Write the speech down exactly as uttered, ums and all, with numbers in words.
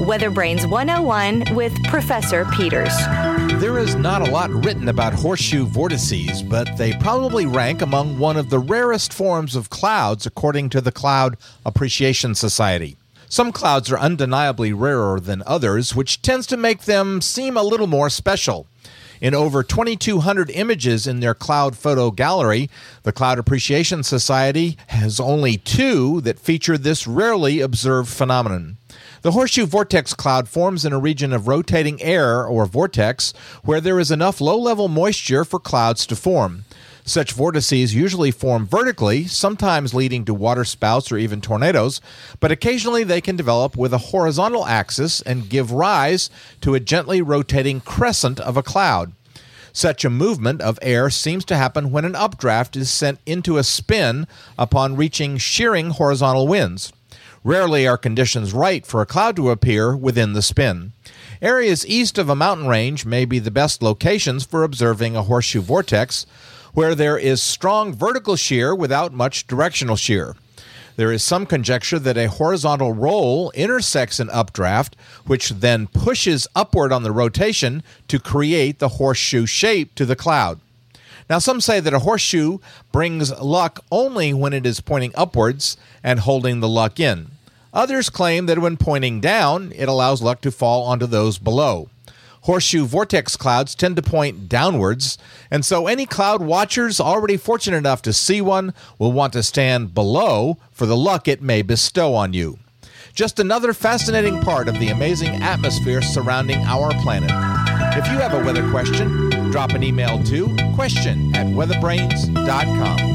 Weather Brains one oh one with Professor Peters. There is not a lot written about horseshoe vortices, but they probably rank among one of the rarest forms of clouds according to the Cloud Appreciation Society. Some clouds are undeniably rarer than others, which tends to make them seem a little more special. In over twenty-two hundred images in their cloud photo gallery, the Cloud Appreciation Society has only two that feature this rarely observed phenomenon. The horseshoe vortex cloud forms in a region of rotating air, or vortex, where there is enough low-level moisture for clouds to form. Such vortices usually form vertically, sometimes leading to waterspouts or even tornadoes, but occasionally they can develop with a horizontal axis and give rise to a gently rotating crescent of a cloud. Such a movement of air seems to happen when an updraft is sent into a spin upon reaching shearing horizontal winds. Rarely are conditions right for a cloud to appear within the spin. Areas east of a mountain range may be the best locations for observing a horseshoe vortex, where there is strong vertical shear without much directional shear. There is some conjecture that a horizontal roll intersects an updraft, which then pushes upward on the rotation to create the horseshoe shape to the cloud. Now, some say that a horseshoe brings luck only when it is pointing upwards and holding the luck in. Others claim that when pointing down, it allows luck to fall onto those below. Horseshoe vortex clouds tend to point downwards, and so any cloud watchers already fortunate enough to see one will want to stand below for the luck it may bestow on you. Just another fascinating part of the amazing atmosphere surrounding our planet. If you have a weather question, drop an email to question at weatherbrains dot com.